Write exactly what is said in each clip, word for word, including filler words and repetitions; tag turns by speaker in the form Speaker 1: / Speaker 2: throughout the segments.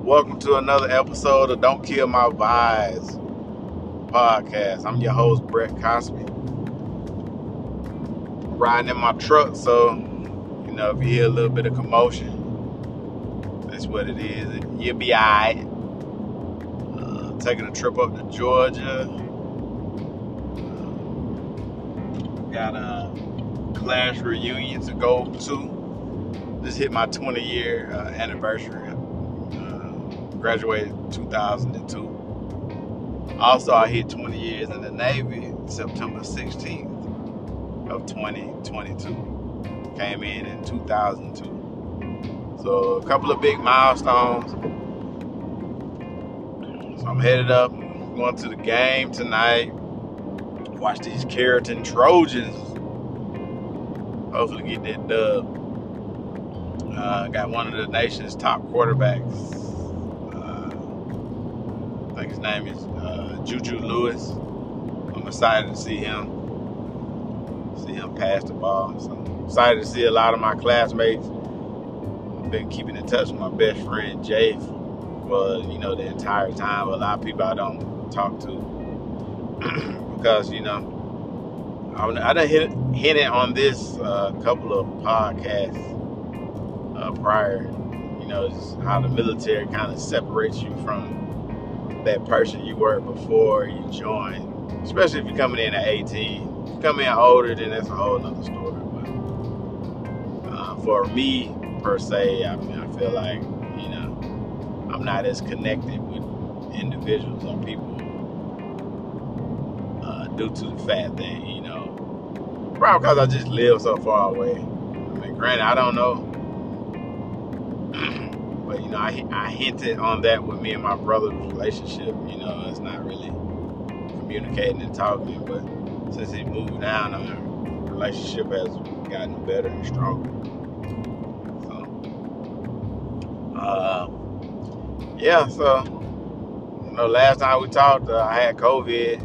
Speaker 1: welcome to another episode of Don't Kill My Vibes podcast. I'm your host, Brett Cosby. Riding in my truck, so, you know, if you hear a little bit of commotion, that's what it is. You'll be alright. Uh, taking a trip up to Georgia. Uh, got a class reunion to go to. Just hit my twenty year uh, anniversary. Graduated in two thousand two. Also, I hit twenty years in the Navy, September sixteenth of twenty twenty-two. Came in in two thousand two. So a couple of big milestones. So I'm headed up, going to the game tonight. Watch these Carrollton Trojans. Hopefully get that dub. Uh, got one of the nation's top quarterbacks. I think his name is uh, Juju Lewis. I'm excited to see him. See him pass the ball. So I'm excited to see a lot of my classmates. I've been keeping in touch with my best friend Jay for you know the entire time. A lot of people I don't talk to because you know I, I done hit hit it on this a uh, couple of podcasts uh, prior. You know just how the military kind of separates you from that person you were before you joined, especially if you're coming in at eighteen. If you come in older, then that's a whole nother story. But uh, for me, per se, I mean, I feel like, you know, I'm not as connected with individuals or people uh, due to the fact that, you know, probably because I just live so far away. I mean, granted, I don't know. But, you know, I, I hinted on that with me and my brother's relationship. You know, it's not really communicating and talking. But since he moved down, our relationship has gotten better and stronger. So, uh, yeah, so, you know, last time we talked, uh, I had COVID.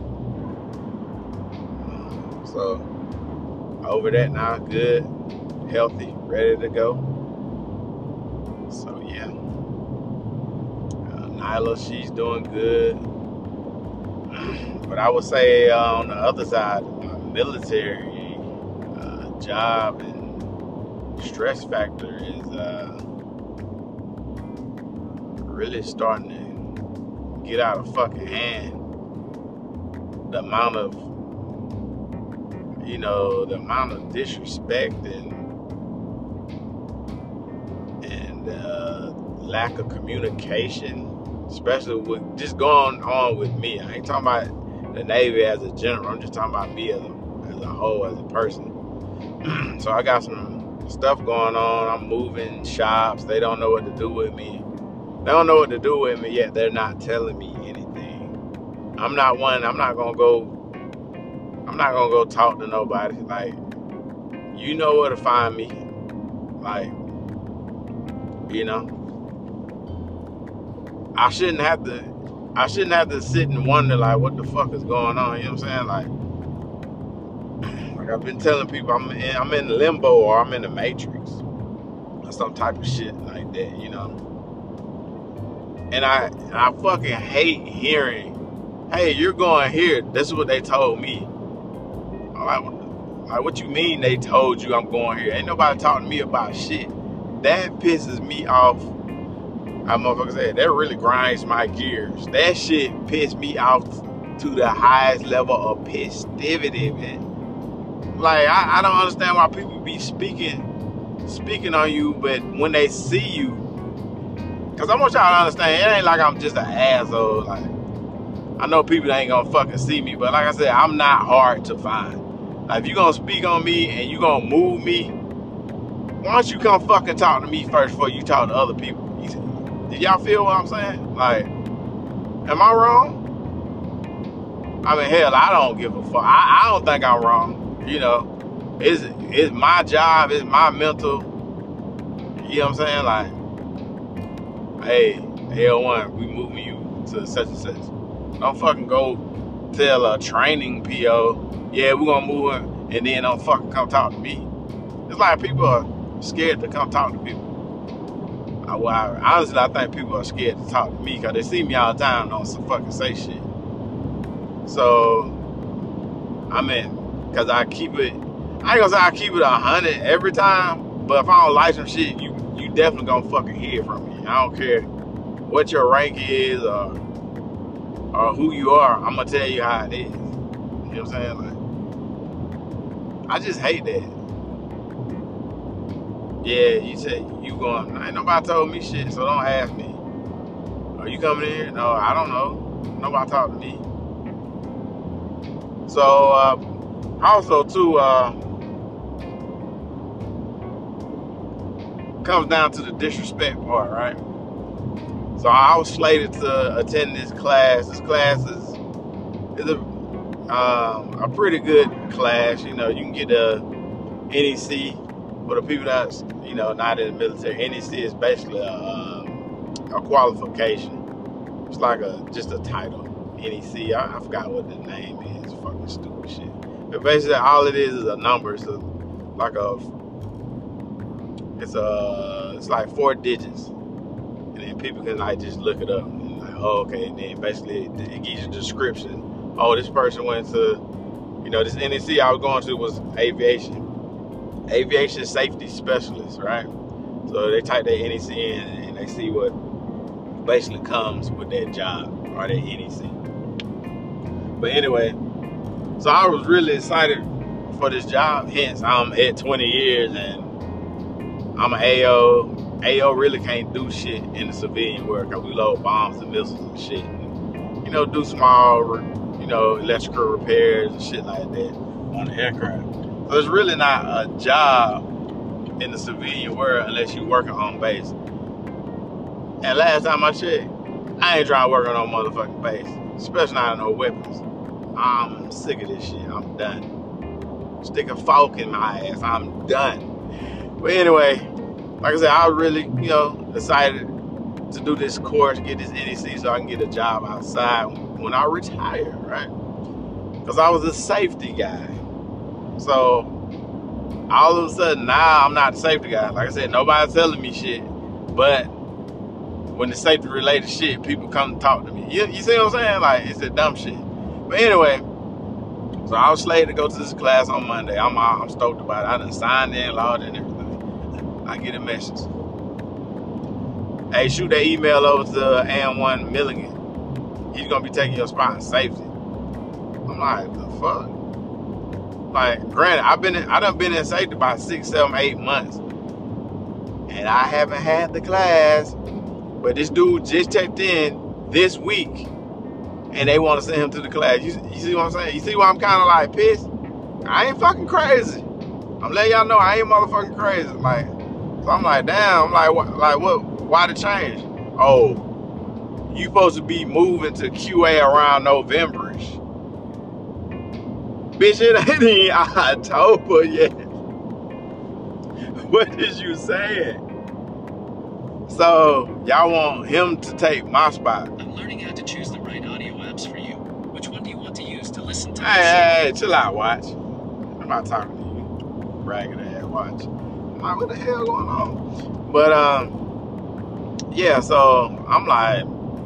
Speaker 1: Uh, so, over that now, good, healthy, ready to go. So, yeah. Uh, Nyla, she's doing good. But I would say uh, on the other side, my military uh, job and stress factor is uh, really starting to get out of fucking hand. The amount of, you know, the amount of disrespect and Uh, lack of communication, especially with just going on with me. I ain't talking about the Navy as a general. I'm just talking about me as a, as a whole, as a person. So I got some stuff going on. I'm moving shops. They don't know what to do with me. They don't know what to do with me yet. They're not telling me anything. I'm not one. I'm not gonna go. I'm not gonna go talk to nobody. Like, you know where to find me. Like. You know, I shouldn't have to. I shouldn't have to sit and wonder like, what the fuck is going on? You know what I'm saying? Like, like I've been telling people, I'm in, I'm in limbo or I'm in the Matrix or some type of shit like that. You know, and I I fucking hate hearing, hey, you're going here. This is what they told me. Like, like, what you mean they told you I'm going here? Ain't nobody talking to me about shit. That pisses me off. I motherfucker said that really grinds my gears. That shit pissed me off to the highest level of festivity, man. Like I, I don't understand why people be speaking, speaking on you, but when they see you, cause I want y'all to understand, it ain't like I'm just an asshole. Like I know people ain't gonna fucking see me, but like I said, I'm not hard to find. Like if you gonna speak on me and you gonna move me. Why don't you come fucking talk to me first before you talk to other people? Did y'all feel what I'm saying? Like, am I wrong? I mean, hell, I don't give a fuck. I, I don't think I'm wrong. You know, it's, it's my job. It's my mental. You know what I'm saying? Like, hey, L one, we moving you to such and such. Don't fucking go tell a training P O, yeah, we're going to move him, and then don't fucking come talk to me. It's like people are scared to come talk to people. I, well, I, honestly, I think people are scared to talk to me because they see me all the time and don't fucking say shit. So, I mean, because I keep it, I ain't gonna say I keep it a hundred every time, but if I don't like some shit, you you definitely gonna fucking hear from me. I don't care what your rank is or, or who you are, I'm gonna tell you how it is. You know what I'm saying? Like, I just hate that. Yeah, you say you going, ain't nobody told me shit, so don't ask me. Are you coming in here? No, I don't know. Nobody talked to me. So, uh, also too, uh, comes down to the disrespect part, right? So I was slated to attend this class. This class is, is a, um, a pretty good class. You know, you can get a N E C. For the people that's, you know, not in the military, N E C is basically a, um, a qualification. It's like a just a title. N E C, I, I forgot what the name is. Fucking stupid shit. But basically, all it is is a number. It's a, like a, it's a, it's like four digits, and then people can like just look it up. And like, oh, okay. And then basically, it, it gives you a description. Oh, this person went to, you know, this N E C I was going to was aviation. Aviation safety specialist, right? So they type their N E C in and they see what basically comes with their job or their N E C. But anyway, so I was really excited for this job. Hence, I'm at twenty years and I'm an A O. A O really can't do shit in the civilian world because we load bombs and missiles and shit. And, you know, do small, you know, electrical repairs and shit like that on the aircraft. So it's really not a job in the civilian world unless you're working on base. And last time I checked, I ain't trying to work on no motherfucking base, especially not on no weapons. I'm sick of this shit. I'm done. Stick a fork in my ass. I'm done. But anyway, like I said, I was really, you know, excited to do this course, get this N E C so I can get a job outside when I retire, right? Because I was a safety guy. So all of a sudden now I'm not the safety guy. Like I said, nobody's telling me shit. But when the safety related shit, people come to talk to me. You, you see what I'm saying? Like, it's that dumb shit. But anyway, so I was slated to go to this class on Monday. I'm I'm stoked about it. I done signed in, logged in, and everything. I get a message. Hey, shoot that email over to A M one Milligan. He's gonna be taking your spot in safety. I'm like, the fuck? Like, granted, I've been in, I done been in safety about six, seven, eight months, and I haven't had the class. But this dude just checked in this week, and they want to send him to the class. You, you see what I'm saying? You see why I'm kind of like pissed? I ain't fucking crazy. I'm letting y'all know I ain't motherfucking crazy. Like, so I'm like, damn. I'm like, what? Like, what? Why the change? Oh, you supposed to be moving to Q A around November-ish. Bitch, it ain't even October yet. What is you saying? So, y'all want him to take my spot.
Speaker 2: I'm learning how to choose the right audio apps for you. Which one do you want to use to listen to?
Speaker 1: Hey, hey, hey, chill out, watch. I'm not talking to you. Bragging ass, watch. I'm like, what the hell going on? But, um, yeah, so I'm like,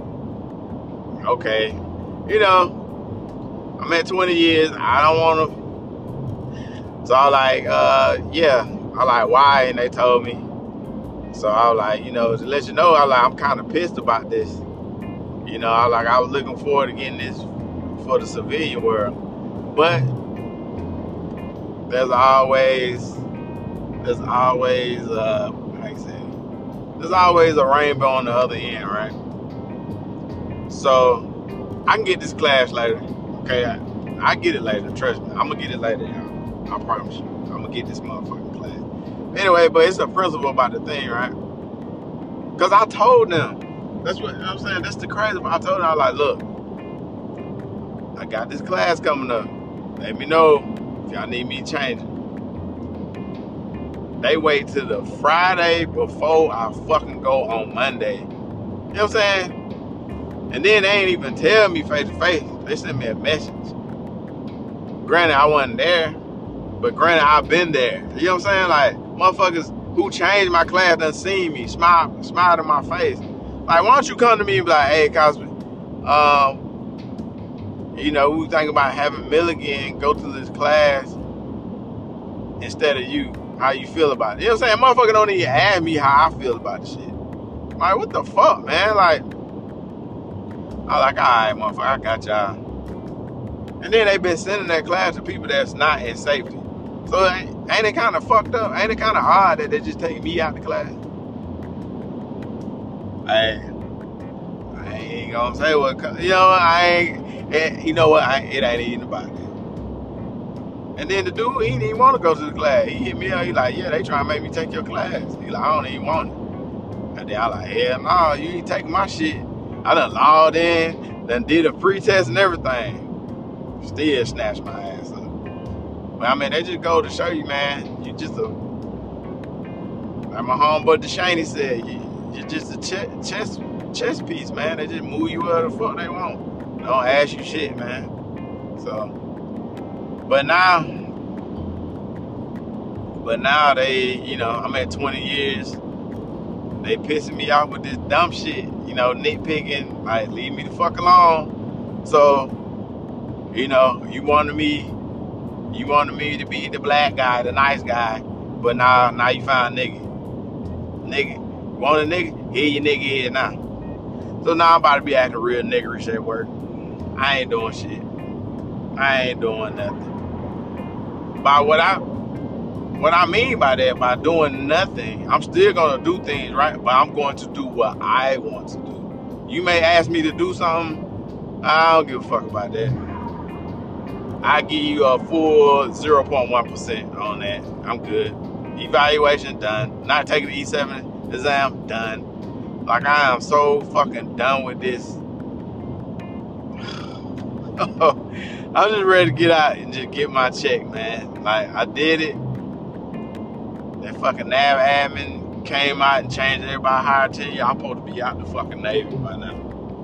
Speaker 1: okay, you know, I'm at twenty years. I don't want to. So I like, uh, yeah. I like, why? And they told me. So I was like, you know, to let you know, I like, I'm kind of pissed about this. You know, I like, I was looking forward to getting this for the civilian world, but there's always, there's always, uh, how you say, there's always a rainbow on the other end, right? So I can get this class later. Okay, I, I get it later, trust me. I'm gonna get it later, y'all. I promise you. I'm gonna get this motherfucking class. Anyway, but it's a principle about the thing, right? Because I told them. That's what, you know what I'm saying? That's the crazy part. I told them, I was like, look, I got this class coming up. Let me know if y'all need me changing. They wait till the Friday before I fucking go on Monday. You know what I'm saying? And then they ain't even tell me face to face. They sent me a message. Granted, I wasn't there, but granted, I've been there. You know what I'm saying? Like, motherfuckers who changed my class done seen me, smile, smiled in my face. Like, why don't you come to me and be like, hey, Cosby, um, you know, we think about having Milligan go to this class instead of you. How you feel about it? You know what I'm saying? Motherfucker don't even ask me how I feel about the shit. Like, what the fuck, man? Like, I'm like, all right, motherfucker, I got y'all. And then they been sending that class to people that's not in safety. So ain't, ain't it kind of fucked up? Ain't it kind of odd that they just take me out the class? I, I ain't gonna say what, you know, I ain't, it, you know what, I, it ain't even about that. And then the dude, he didn't even want to go to the class. He hit me up, he like, yeah, they trying to make me take your class. He like, I don't even want it. And then I like, hell no, you ain't taking my shit. I done logged in, done did a pre-test and everything. Still snatched my ass up. But I mean, they just go to show you, man, you just a, like my homeboy DeShaney said, you, you're just a ch chess, chess piece, man. They just move you where the fuck they want. Don't ask you shit, man. So, but now, but now they, you know, I'm at twenty years. They pissing me off with this dumb shit, you know, nitpicking, like, leave me the fuck alone. So, you know, you wanted me, you wanted me to be the black guy, the nice guy, but now, now you find a nigga. Nigga, you want a nigga? Here your nigga is now. So now I'm about to be acting real niggerish at work. I ain't doing shit. I ain't doing nothing. By what I, what I mean by that, by doing nothing, I'm still gonna do things, right? But I'm going to do what I want to do. You may ask me to do something, I don't give a fuck about that. I give you a full zero point one percent on that. I'm good. Evaluation done. Not taking the E seven exam done. Like, I am so fucking done with this. I'm just ready to get out and just get my check, man. Like, I did it. That fucking nav admin came out and changed everybody higher to you. I'm supposed to be out the fucking Navy by now.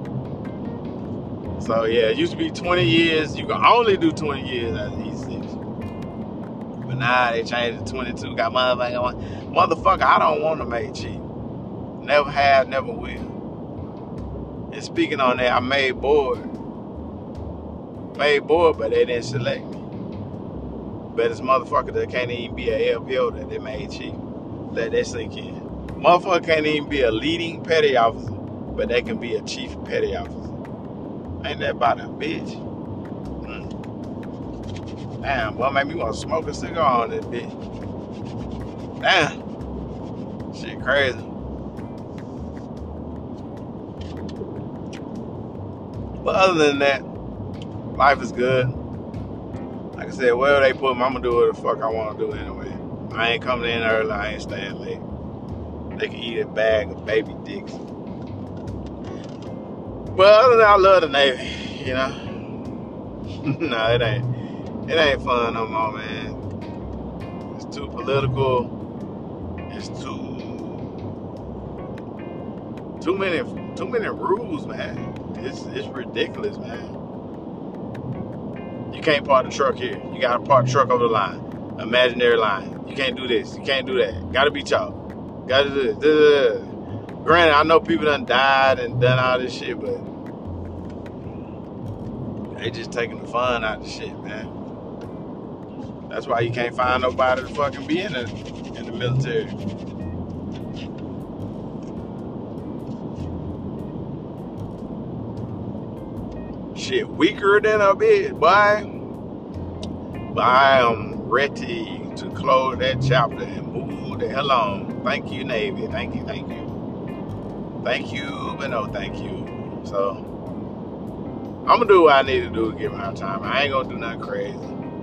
Speaker 1: So yeah, it used to be twenty years. You can only do twenty years as an E six. But now they changed it to twenty-two. Got motherfucker. Motherfucker, I don't want to make cheap. Never have, never will. And speaking on that, I made board. Made board, but they didn't select me. But this motherfucker that can't even be a L P O that they made cheap. Let that sink in. Motherfucker can't even be a leading petty officer, but they can be a chief petty officer. Ain't that about a bitch? Mm. Damn, boy, make me want to smoke a cigar on this bitch. Damn. Shit crazy. But other than that, life is good. Like I said, wherever they put me, I'm gonna do what the fuck I want to do anyway. I ain't coming in early, I ain't staying late. They can eat a bag of baby dicks. But other than that, I love the Navy, you know. No, it ain't. It ain't fun no more, man. It's too political. It's too too many too many rules, man. It's it's ridiculous, man. You can't park the truck here. You gotta park the truck over the line, imaginary line. You can't do this. You can't do that. Gotta be chalk. Gotta do this. Granted, I know people done died and done all this shit, but they just taking the fun out of the shit, man. That's why you can't find nobody to fucking be in the in the military. Shit weaker than a bitch, boy. But I am ready to close that chapter and move the hell on. Thank you, Navy. Thank you, thank you. Thank you, but no thank you. So, I'm gonna do what I need to do to get my time. I ain't gonna do nothing crazy.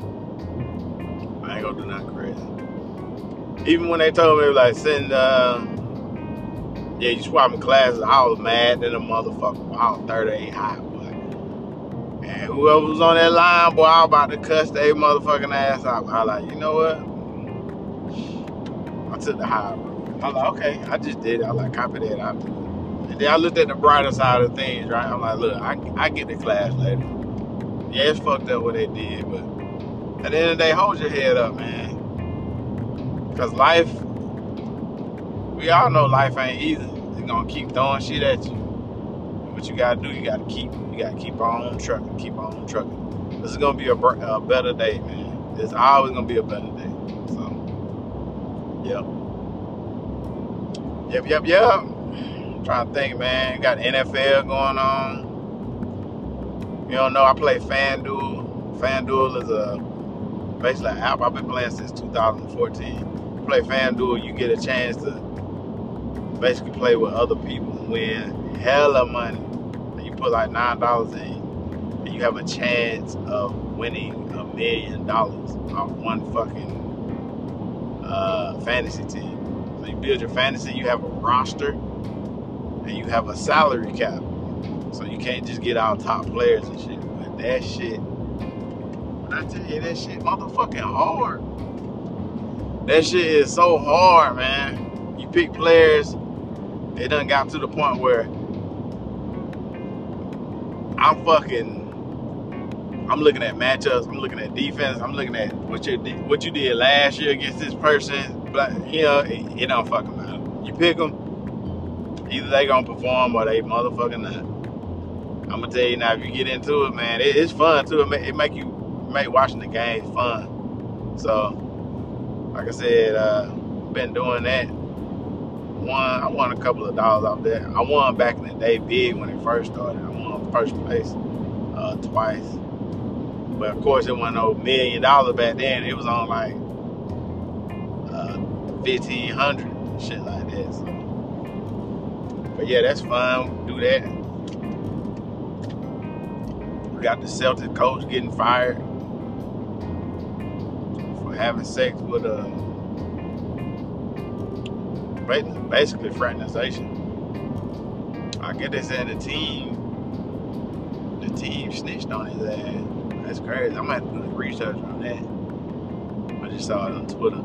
Speaker 1: I ain't gonna do nothing crazy. Even when they told me, like, send, uh, yeah, you swapping classes, I was mad than a motherfucker. I was thirty-eight high, boy. And whoever was on that line, boy, I was about to cuss their motherfucking ass out. I was like, you know what? I took the high road. I was like, okay, I just did it. I was like, copy that, I'll do it. And then I looked at the brighter side of things, right? I'm like, look, I, I get the class later. Yeah, it's fucked up what they did, but at the end of the day, hold your head up, man. Because life, we all know life ain't easy. It's gonna keep throwing shit at you. What you gotta do, you gotta keep, you gotta keep on trucking, keep on trucking. This is gonna be a, a better day, man. It's always gonna be a better day. So, yep, yep, yep, yep. I'm trying to think, man. Got N F L going on. You don't know, I play FanDuel. FanDuel is a basically an app I've been playing since two thousand fourteen. You play FanDuel, you get a chance to basically play with other people and win hella money. And you put like nine dollars in, and you have a chance of winning a million dollars off one fucking uh, fantasy team. So you build your fantasy, you have a roster, and you have a salary cap. So you can't just get out top players and shit. But that shit, when I tell you that shit motherfucking hard. That shit is so hard, man. You pick players, it done got to the point where I'm fucking, I'm looking at matchups, I'm looking at defense, I'm looking at what you did, what you did last year against this person. But you know, it, it don't fucking matter. You pick them, either they gonna perform or they motherfucking not. I'm gonna tell you now, if you get into it, man, it, it's fun too. It make, it make you make watching the game fun. So, like I said, uh, been doing that. Won, I won a couple of dollars off there. I won back in the day big when it first started. I won first place uh, twice. But of course, it wasn't no million dollars back then. It was on like uh, fifteen hundred shit like that. So, but yeah, that's fun. Do that. We got the Celtics coach getting fired for having sex with a basically fraternization. I guess they said the team, the team snitched on his ass. That's crazy. I'm gonna have to do the research on that. I just saw it on Twitter.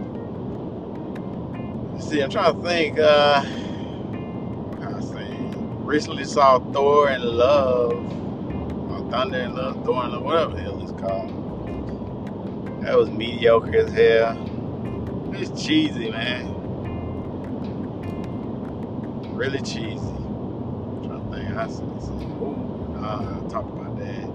Speaker 1: See, I'm trying to think. Uh, I see. Recently saw Thor in Love. Thunder and Love, Thor and Love, whatever the hell it's called. That was mediocre as hell. It's cheesy, man. Really cheesy. I'm trying to think. I said, ooh, nah, I talked about that.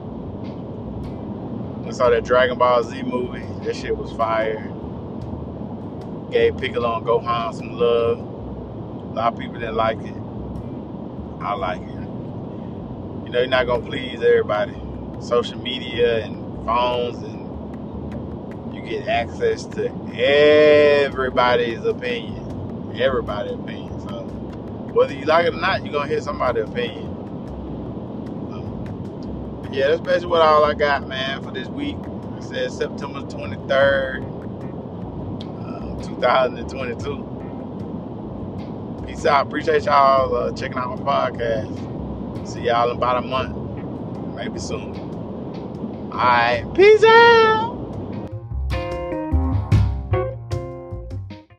Speaker 1: I saw that Dragon Ball Z movie. That shit was fire. Gave Piccolo and Gohan some love. A lot of people didn't like it. I like it. You know, you're not gonna please everybody. Social media and phones, and you get access to everybody's opinion. Everybody's opinion. So whether you like it or not, you're gonna hear somebody's opinion. So, yeah, that's basically what all I got, man, for this week. It says September twenty-third, uh, two thousand twenty-two. Peace out. Appreciate y'all uh, checking out my podcast. See y'all in about a month. Maybe soon. Alright. Peace out.